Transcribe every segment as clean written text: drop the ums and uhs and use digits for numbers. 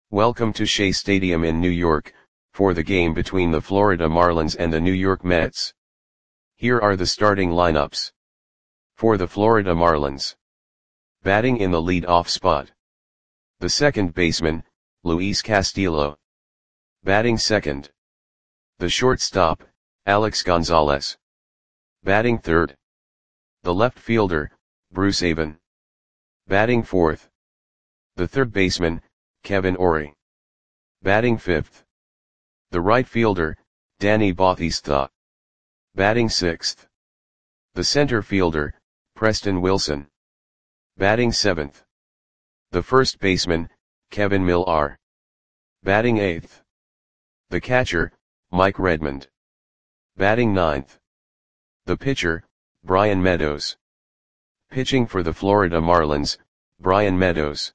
Welcome to Shea Stadium in New York, for the game between the Florida Marlins and the New York Mets. Here are the starting lineups. For the Florida Marlins. Batting in the lead-off spot. The second baseman, Luis Castillo. Batting second. The shortstop, Alex Gonzalez. Batting third. The left fielder, Bruce Avon. Batting fourth. The third baseman, Kevin Orie. Batting fifth. The right fielder, Danny Bautista. Batting sixth. The center fielder, Preston Wilson. Batting seventh. The first baseman, Kevin Millar. Batting eighth. The catcher, Mike Redmond. Batting ninth. The pitcher, Brian Meadows. Pitching for the Florida Marlins, Brian Meadows.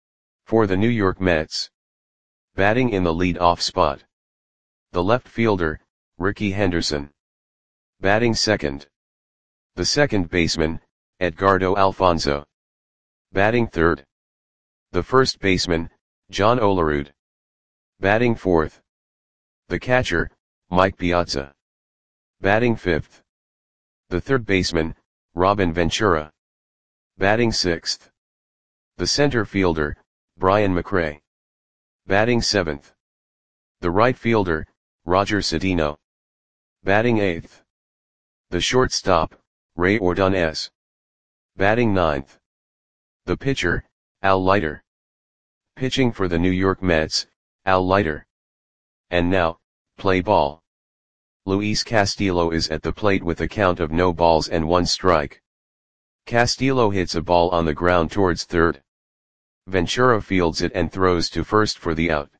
For the New York Mets. Batting in the lead-off spot. The left fielder, Rickey Henderson. Batting second. The second baseman, Edgardo Alfonzo. Batting third. The first baseman, John Olerud. Batting fourth. The catcher, Mike Piazza. Batting fifth. The third baseman, Robin Ventura. Batting sixth. The center fielder, Brian McRae. Batting seventh. The right fielder, Roger Cedeno. Batting eighth. The shortstop, Ray Ordonez. Batting ninth. The pitcher, Al Leiter. Pitching for the New York Mets, Al Leiter. And now, play ball. Luis Castillo is at the plate with a count of no balls and one strike. Castillo hits a ball on the ground towards third. Ventura fields it and throws to first for the out.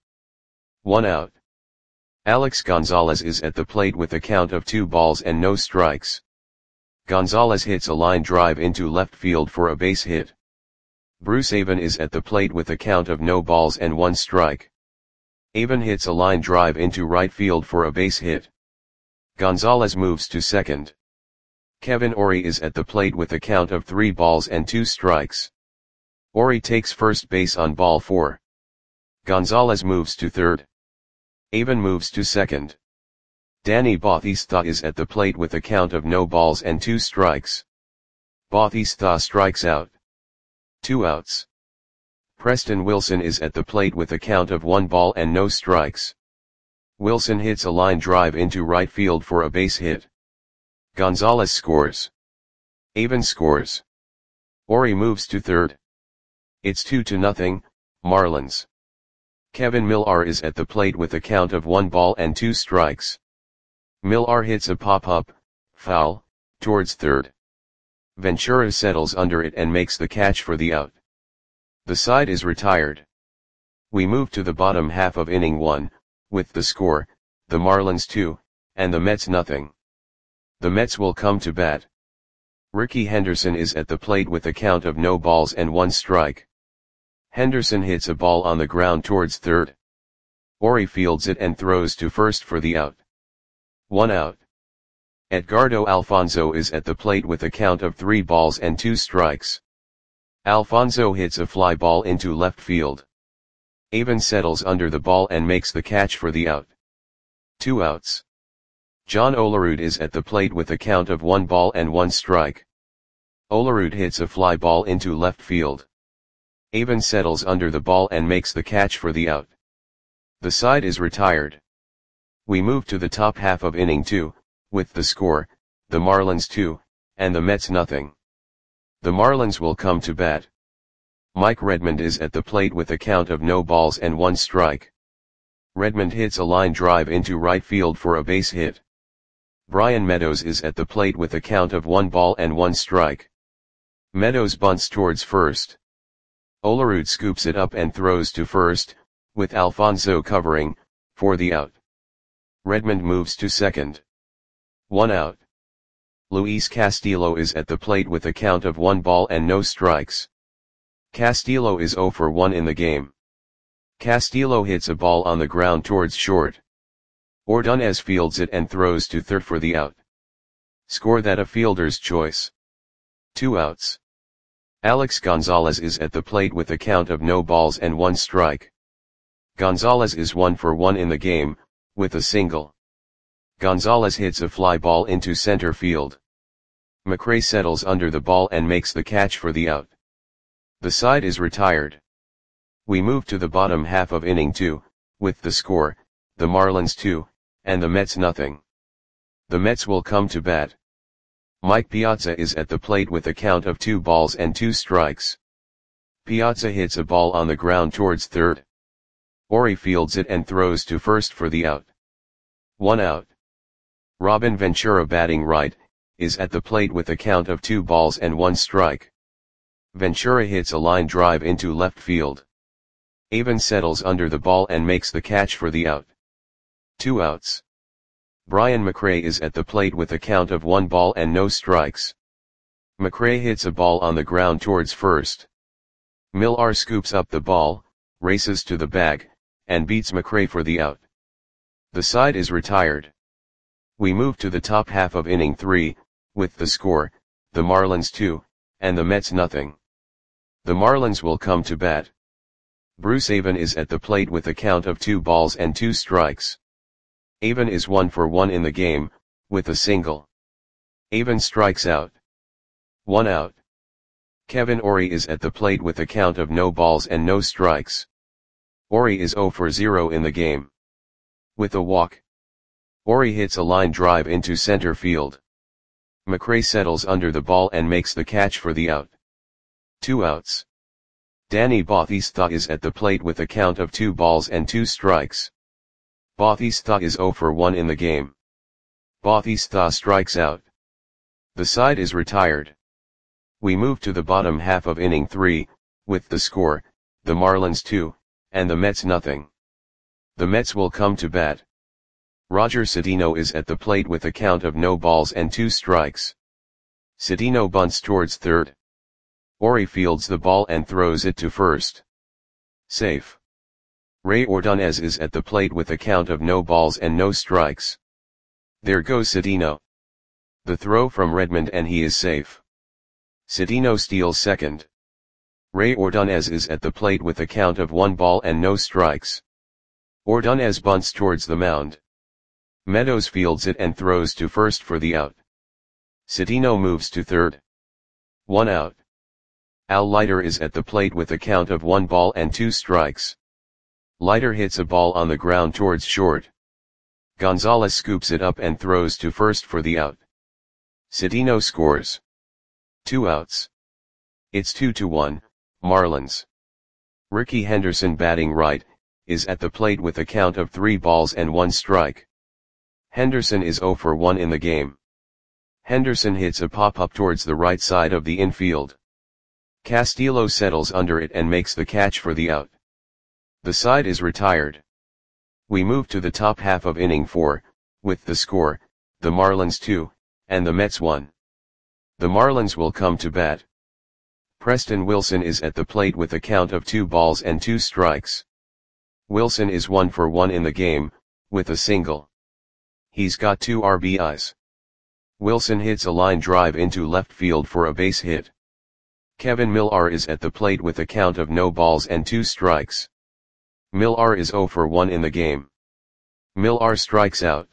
1 out. Alex Gonzalez is at the plate with a count of 2 balls and no strikes. Gonzalez hits a line drive into left field for a base hit. Bruce Avon is at the plate with a count of no balls and 1 strike. Avon hits a line drive into right field for a base hit. Gonzalez moves to second. Kevin Orie is at the plate with a count of 3 balls and 2 strikes. Orie takes first base on ball 4. Gonzalez moves to third. Avon moves to second. Danny Bautista is at the plate with a count of no balls and 2 strikes. Bautista strikes out. 2 outs. Preston Wilson is at the plate with a count of 1 ball and no strikes. Wilson hits a line drive into right field for a base hit. Gonzalez scores. Avon scores. Orie moves to third. It's 2-0, Marlins. Kevin Millar is at the plate with a count of 1 ball and 2 strikes. Millar hits a pop-up, foul, towards third. Ventura settles under it and makes the catch for the out. The side is retired. We move to the bottom half of inning 1, with the score, the Marlins 2, and the Mets nothing. The Mets will come to bat. Rickey Henderson is at the plate with a count of no balls and 1 strike. Henderson hits a ball on the ground towards third. Orie fields it and throws to first for the out. 1 out. Edgardo Alfonzo is at the plate with a count of 3 balls and 2 strikes. Alfonzo hits a fly ball into left field. Avon settles under the ball and makes the catch for the out. 2 outs. John Olerud is at the plate with a count of 1 ball and 1 strike. Olerud hits a fly ball into left field. Avon settles under the ball and makes the catch for the out. The side is retired. We move to the top half of inning 2, with the score, the Marlins 2, and the Mets nothing. The Marlins will come to bat. Mike Redmond is at the plate with a count of no balls and 1 strike. Redmond hits a line drive into right field for a base hit. Brian Meadows is at the plate with a count of 1 ball and 1 strike. Meadows bunts towards first. Olerud scoops it up and throws to first, with Alfonzo covering, for the out. Redmond moves to second. 1 out. Luis Castillo is at the plate with a count of 1 ball and no strikes. Castillo is 0 for 1 in the game. Castillo hits a ball on the ground towards short. Ordonez fields it and throws to third for the out. Score that a fielder's choice. 2 outs. Alex Gonzalez is at the plate with a count of no balls and 1 strike. Gonzalez is 1 for 1 in the game, with a single. Gonzalez hits a fly ball into center field. McRae settles under the ball and makes the catch for the out. The side is retired. We move to the bottom half of inning 2, with the score, the Marlins 2, and the Mets nothing. The Mets will come to bat. Mike Piazza is at the plate with a count of 2 balls and 2 strikes. Piazza hits a ball on the ground towards third. Ori fields it and throws to first for the out. 1 out. Robin Ventura, batting right, is at the plate with a count of 2 balls and 1 strike. Ventura hits a line drive into left field. Avon settles under the ball and makes the catch for the out. 2 outs. Brian McRae is at the plate with a count of 1 ball and no strikes. McRae hits a ball on the ground towards first. Millar scoops up the ball, races to the bag, and beats McRae for the out. The side is retired. We move to the top half of inning 3, with the score, the Marlins 2, and the Mets nothing. The Marlins will come to bat. Bruce Avon is at the plate with a count of 2 balls and 2 strikes. Avon is 1 for 1 in the game, with a single. Avon strikes out. 1 out. Kevin Ori is at the plate with a count of no balls and no strikes. Ori is 0 for 0 in the game. With a walk. Ori hits a line drive into center field. McRae settles under the ball and makes the catch for the out. 2 outs. Danny Bautista is at the plate with a count of 2 balls and 2 strikes. Bautista is 0 for 1 in the game. Bautista strikes out. The side is retired. We move to the bottom half of inning 3, with the score, the Marlins 2, and the Mets nothing. The Mets will come to bat. Roger Cedeno is at the plate with a count of no balls and 2 strikes. Cedeno bunts towards third. Ori fields the ball and throws it to first. Safe. Ray Ordonez is at the plate with a count of no balls and no strikes. There goes Cedeno. The throw from Redmond and he is safe. Cedeno steals second. Ray Ordonez is at the plate with a count of 1 ball and no strikes. Ordonez bunts towards the mound. Meadows fields it and throws to first for the out. Cedeno moves to third. 1 out. Al Leiter is at the plate with a count of 1 ball and 2 strikes. Leiter hits a ball on the ground towards short. Gonzalez scoops it up and throws to first for the out. Cedeno scores. 2 outs. It's 2-1, Marlins. Ricky Henderson, batting right, is at the plate with a count of 3 balls and 1 strike. Henderson is 0 for 1 in the game. Henderson hits a pop-up towards the right side of the infield. Castillo settles under it and makes the catch for the out. The side is retired. We move to the top half of inning 4, with the score, the Marlins 2, and the Mets 1. The Marlins will come to bat. Preston Wilson is at the plate with a count of 2 balls and 2 strikes. Wilson is 1 for 1 in the game, with a single. He's got 2 RBIs. Wilson hits a line drive into left field for a base hit. Kevin Millar is at the plate with a count of no balls and 2 strikes. Millar is 0 for 1 in the game. Millar strikes out.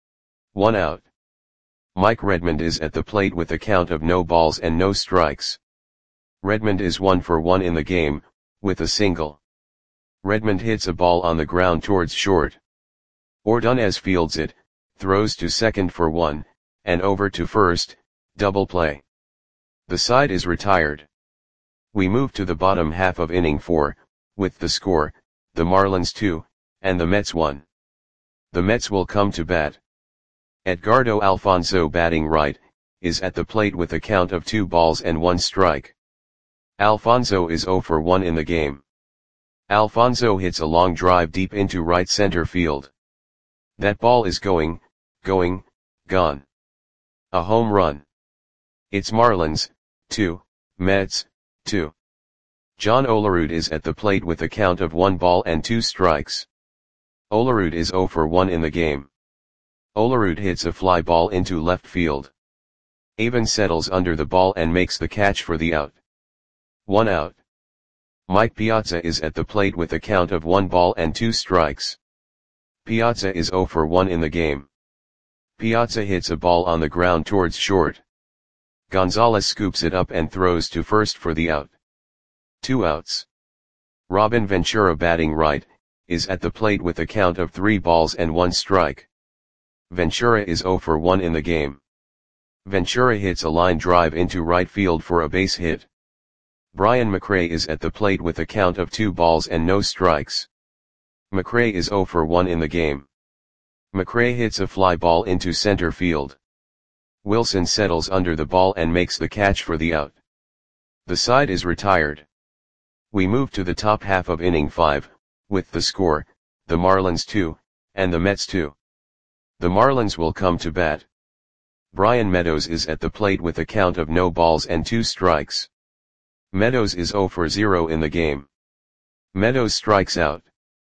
1 out. Mike Redmond is at the plate with a count of no balls and no strikes. Redmond is 1 for 1 in the game, with a single. Redmond hits a ball on the ground towards short. Ordonez fields it, throws to second for 1, and over to first, double play. The side is retired. We move to the bottom half of inning 4, with the score, the Marlins 2, and the Mets 1. The Mets will come to bat. Edgardo Alfonso, batting right, is at the plate with a count of 2 balls and 1 strike. Alfonso is 0 for 1 in the game. Alfonso hits a long drive deep into right center field. That ball is gone. A home run. It's Marlins 2, Mets 2. John Olerud is at the plate with a count of 1 ball and 2 strikes. Olerud is 0 for 1 in the game. Olerud hits a fly ball into left field. Avon settles under the ball and makes the catch for the out. 1 out. Mike Piazza is at the plate with a count of 1 ball and 2 strikes. Piazza is 0 for 1 in the game. Piazza hits a ball on the ground towards short. Gonzalez scoops it up and throws to first for the out. 2 outs. Robin Ventura, batting right, is at the plate with a count of 3 balls and 1 strike. Ventura is 0 for 1 in the game. Ventura hits a line drive into right field for a base hit. Brian McRae is at the plate with a count of 2 balls and no strikes. McRae is 0 for 1 in the game. McRae hits a fly ball into center field. Wilson settles under the ball and makes the catch for the out. The side is retired. We move to the top half of inning 5, with the score, the Marlins 2, and the Mets 2. The Marlins will come to bat. Brian Meadows is at the plate with a count of no balls and 2 strikes. Meadows is 0 for 0 in the game. Meadows strikes out.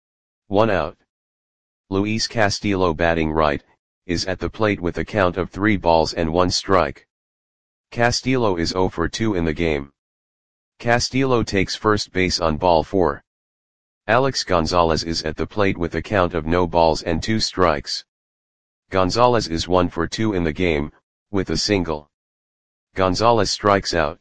1 out. Luis Castillo, batting right, is at the plate with a count of 3 balls and 1 strike. Castillo is 0 for 2 in the game. Castillo takes first base on ball 4. Alex Gonzalez is at the plate with a count of no balls and 2 strikes. Gonzalez is 1 for 2 in the game, with a single. Gonzalez strikes out.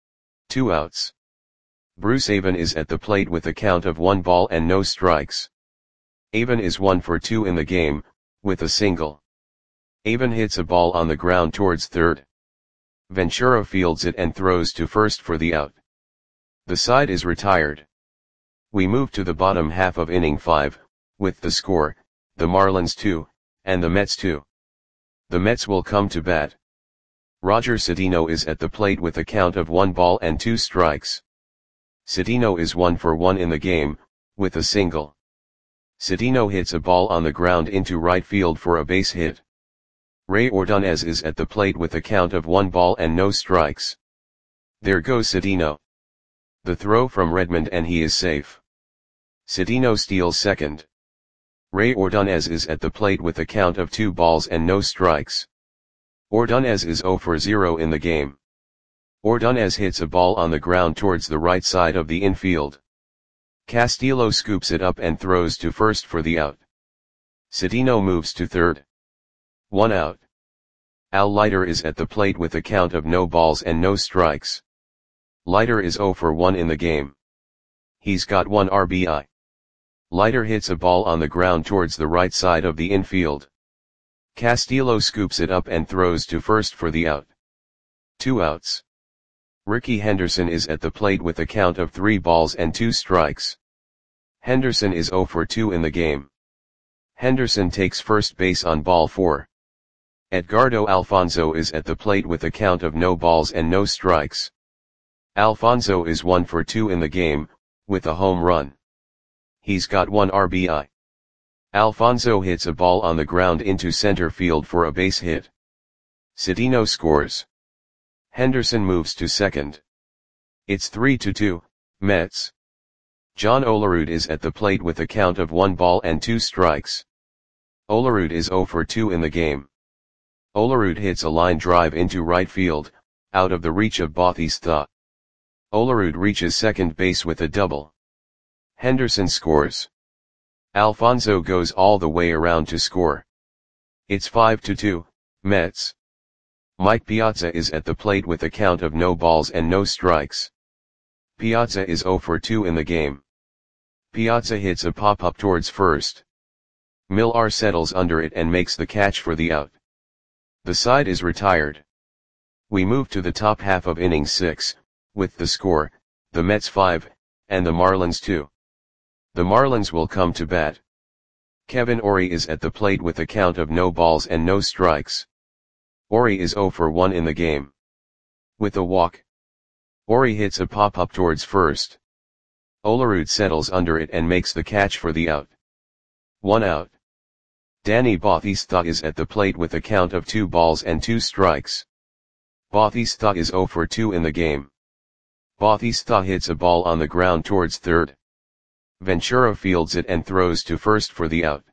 2 outs. Bruce Avon is at the plate with a count of 1 ball and no strikes. Avon is 1 for 2 in the game, with a single. Avon hits a ball on the ground towards third. Ventura fields it and throws to first for the out. The side is retired. We move to the bottom half of inning 5, with the score, the Marlins 2, and the Mets 2. The Mets will come to bat. Roger Cedeno is at the plate with a count of 1 ball and 2 strikes. Cedeno is 1 for 1 in the game, with a single. Cedeno hits a ball on the ground into right field for a base hit. Ray Ordonez is at the plate with a count of 1 ball and no strikes. There goes Cedeno. The throw from Redmond and he is safe. Cedeno steals second. Ray Ordonez is at the plate with a count of 2 balls and no strikes. Ordonez is 0 for 0 in the game. Ordonez hits a ball on the ground towards the right side of the infield. Castillo scoops it up and throws to first for the out. Cedeno moves to third. 1 out. Al Leiter is at the plate with a count of no balls and no strikes. Leiter is 0 for 1 in the game. He's got 1 RBI. Leiter hits a ball on the ground towards the right side of the infield. Castillo scoops it up and throws to first for the out. 2 outs. Ricky Henderson is at the plate with a count of 3 balls and 2 strikes. Henderson is 0 for 2 in the game. Henderson takes first base on ball 4. Edgardo Alfonzo is at the plate with a count of no balls and no strikes. Alfonzo is 1 for 2 in the game, with a home run. He's got 1 RBI. Alfonzo hits a ball on the ground into center field for a base hit. Cedeno scores. Henderson moves to second. It's 3-2, Mets. John Olerud is at the plate with a count of 1 ball and 2 strikes. Olerud is 0 for 2 in the game. Olerud hits a line drive into right field, out of the reach of Bautista. Olerud reaches second base with a double. Henderson scores. Alfonzo goes all the way around to score. It's 5-2, Mets. Mike Piazza is at the plate with a count of no balls and no strikes. Piazza is 0 for 2 in the game. Piazza hits a pop-up towards first. Millar settles under it and makes the catch for the out. The side is retired. We move to the top half of inning 6, with the score, the Mets 5, and the Marlins 2. The Marlins will come to bat. Kevin Orie is at the plate with a count of no balls and no strikes. Orie is 0 for 1 in the game. With a walk. Orie hits a pop-up towards first. Olerud settles under it and makes the catch for the out. 1 out. Danny Bautista is at the plate with a count of 2 balls and 2 strikes. Bautista is 0 for 2 in the game. Bautista hits a ball on the ground towards third. Ventura fields it and throws to first for the out.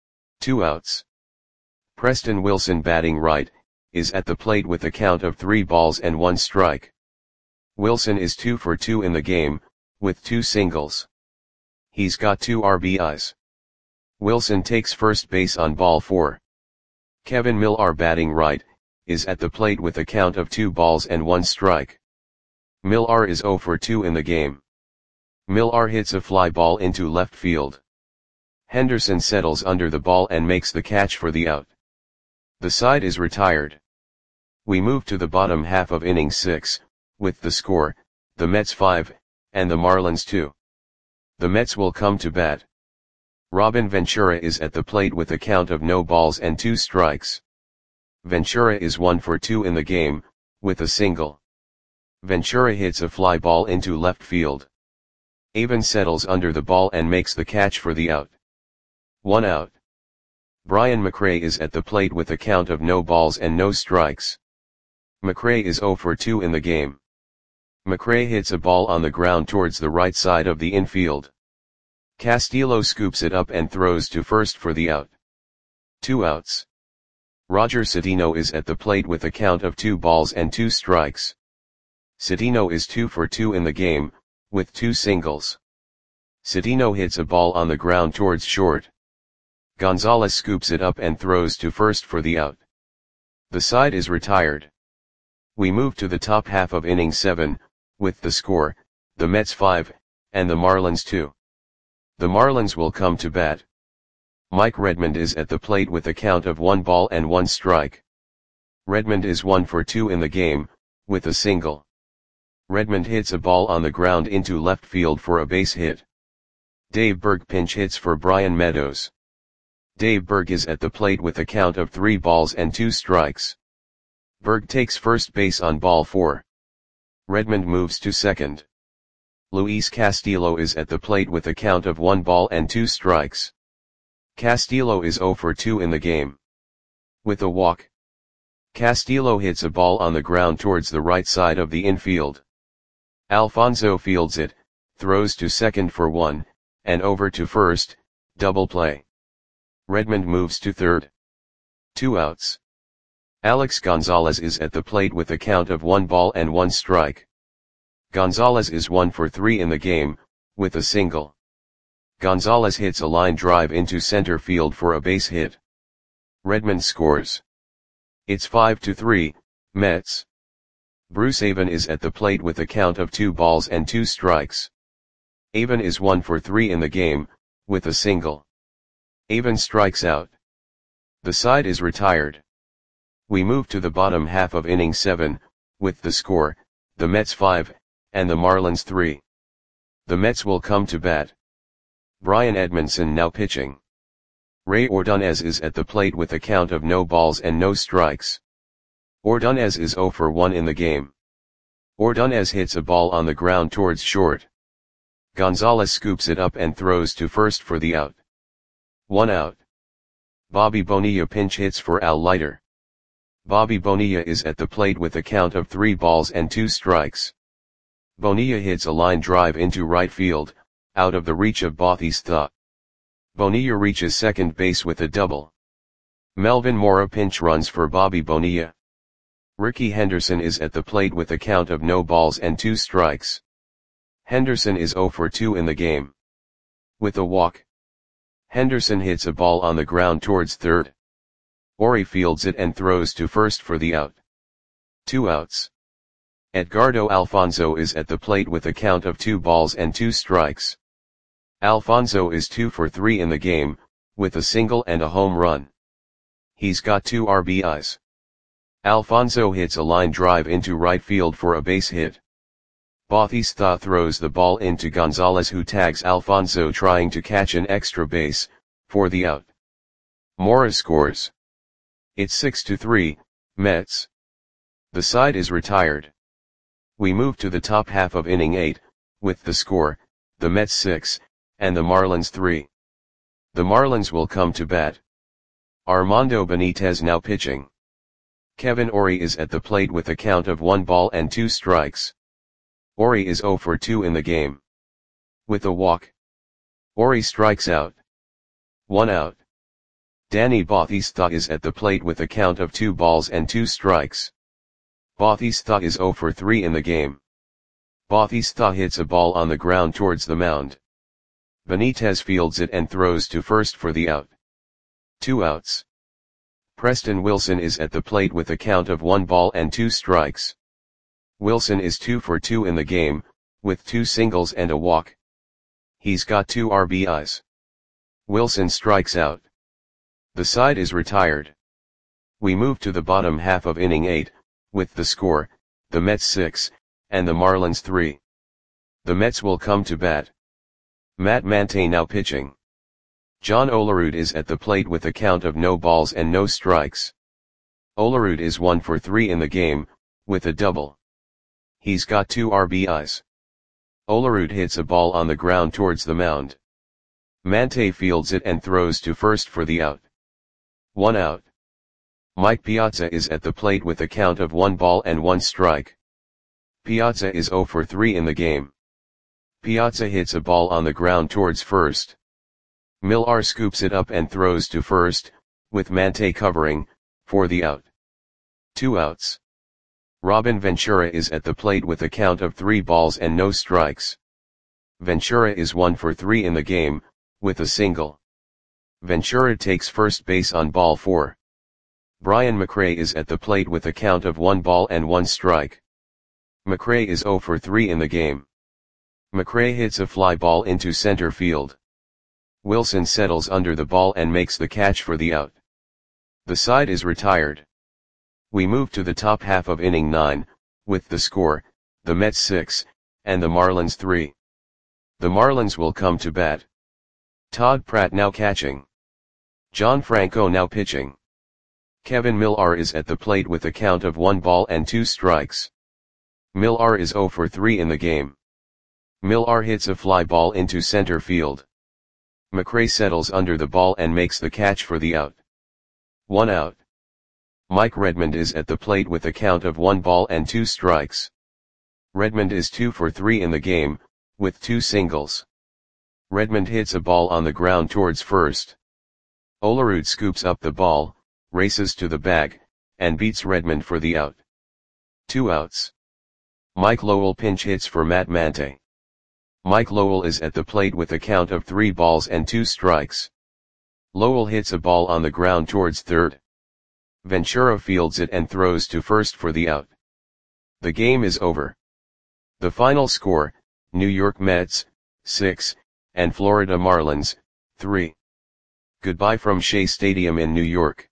2 outs. Preston Wilson, batting right, is at the plate with a count of 3 balls and 1 strike. Wilson is 2 for 2 in the game, with 2 singles. He's got 2 RBIs. Wilson takes first base on ball 4. Kevin Millar, batting right, is at the plate with a count of 2 balls and 1 strike. Millar is 0 for 2 in the game. Millar hits a fly ball into left field. Henderson settles under the ball and makes the catch for the out. The side is retired. We move to the bottom half of inning 6, with the score, the Mets 5, and the Marlins 2. The Mets will come to bat. Robin Ventura is at the plate with a count of no balls and 2 strikes. Ventura is 1 for 2 in the game, with a single. Ventura hits a fly ball into left field. Avon settles under the ball and makes the catch for the out. 1 out. Brian McRae is at the plate with a count of no balls and no strikes. McRae is 0 for 2 in the game. McRae hits a ball on the ground towards the right side of the infield. Castillo scoops it up and throws to first for the out. 2 outs. Roger Cedeno is at the plate with a count of 2 balls and 2 strikes. Cedeno is 2 for 2 in the game, with 2 singles. Cedeno hits a ball on the ground towards short. Gonzalez scoops it up and throws to first for the out. The side is retired. We move to the top half of inning 7, with the score, the Mets 5, and the Marlins 2. The Marlins will come to bat. Mike Redmond is at the plate with a count of 1 ball and 1 strike. Redmond is 1 for 2 in the game, with a single. Redmond hits a ball on the ground into left field for a base hit. Dave Berg pinch hits for Brian Meadows. Dave Berg is at the plate with a count of 3 balls and 2 strikes. Berg takes first base on ball 4. Redmond moves to second. Luis Castillo is at the plate with a count of 1 ball and 2 strikes. Castillo is 0 for 2 in the game. With a walk. Castillo hits a ball on the ground towards the right side of the infield. Alfonso fields it, throws to second for 1, and over to first, double play. Redmond moves to third. 2 outs. Alex Gonzalez is at the plate with a count of 1 ball and 1 strike. Gonzalez is 1 for 3 in the game, with a single. Gonzalez hits a line drive into center field for a base hit. Redmond scores. It's 5-3, Mets. Bruce Avon is at the plate with a count of 2 balls and 2 strikes. Avon is 1 for 3 in the game, with a single. Avon strikes out. The side is retired. We move to the bottom half of inning 7, with the score, the Mets 5, and the Marlins 3. The Mets will come to bat. Brian Edmondson now pitching. Ray Ordonez is at the plate with a count of no balls and no strikes. Ordonez is 0 for 1 in the game. Ordonez hits a ball on the ground towards short. Gonzalez scoops it up and throws to first for the out. 1 out. Bobby Bonilla pinch hits for Al Leiter. Bobby Bonilla is at the plate with a count of 3 balls and 2 strikes. Bonilla hits a line drive into right field, out of the reach of Bautista. Bonilla reaches second base with a double. Melvin Mora pinch runs for Bobby Bonilla. Ricky Henderson is at the plate with a count of no balls and 2 strikes. Henderson is 0 for 2 in the game. With a walk. Henderson hits a ball on the ground towards third. Ori fields it and throws to first for the out. 2 outs. Edgardo Alfonso is at the plate with a count of 2 balls and 2 strikes. Alfonso is 2 for 3 in the game, with a single and a home run. He's got 2 RBIs. Alfonso hits a line drive into right field for a base hit. Bautista throws the ball into Gonzalez, who tags Alfonso trying to catch an extra base, for the out. Mora scores. It's 6-3, Mets. The side is retired. We move to the top half of inning 8, with the score, the Mets 6, and the Marlins 3. The Marlins will come to bat. Armando Benitez now pitching. Kevin Ori is at the plate with a count of 1 ball and 2 strikes. Ori is 0 for 2 in the game. With a walk. Ori strikes out. 1 out. Danny Bautista is at the plate with a count of 2 balls and 2 strikes. Bautista is 0 for 3 in the game. Bautista hits a ball on the ground towards the mound. Benitez fields it and throws to first for the out. 2 outs. Preston Wilson is at the plate with a count of 1 ball and 2 strikes. Wilson is 2 for 2 in the game, with 2 singles and a walk. He's got 2 RBIs. Wilson strikes out. The side is retired. We move to the bottom half of inning 8, with the score, the Mets 6, and the Marlins 3. The Mets will come to bat. Matt Mante now pitching. John Olerud is at the plate with a count of no balls and no strikes. Olerud is 1 for 3 in the game, with a double. He's got 2 RBIs. Olerud hits a ball on the ground towards the mound. Mante fields it and throws to first for the out. 1 out. Mike Piazza is at the plate with a count of 1 ball and 1 strike. Piazza is 0 for 3 in the game. Piazza hits a ball on the ground towards first. Millar scoops it up and throws to first, with Mante covering, for the out. 2 outs. Robin Ventura is at the plate with a count of 3 balls and no strikes. Ventura is 1 for 3 in the game, with a single. Ventura takes first base on ball 4. Brian McRae is at the plate with a count of 1 ball and 1 strike. McRae is 0 for 3 in the game. McRae hits a fly ball into center field. Wilson settles under the ball and makes the catch for the out. The side is retired. We move to the top half of inning 9, with the score, the Mets 6, and the Marlins 3. The Marlins will come to bat. Todd Pratt now catching. John Franco now pitching. Kevin Millar is at the plate with a count of 1 ball and 2 strikes. Millar is 0 for 3 in the game. Millar hits a fly ball into center field. McRae settles under the ball and makes the catch for the out. 1 out. Mike Redmond is at the plate with a count of 1 ball and 2 strikes. Redmond is 2 for 3 in the game, with 2 singles. Redmond hits a ball on the ground towards first. Olerud scoops up the ball, races to the bag, and beats Redmond for the out. 2 outs. Mike Lowell pinch hits for Matt Mante. Mike Lowell is at the plate with a count of 3 balls and 2 strikes. Lowell hits a ball on the ground towards third. Ventura fields it and throws to first for the out. The game is over. The final score, New York Mets, 6, and Florida Marlins, 3. Goodbye from Shea Stadium in New York.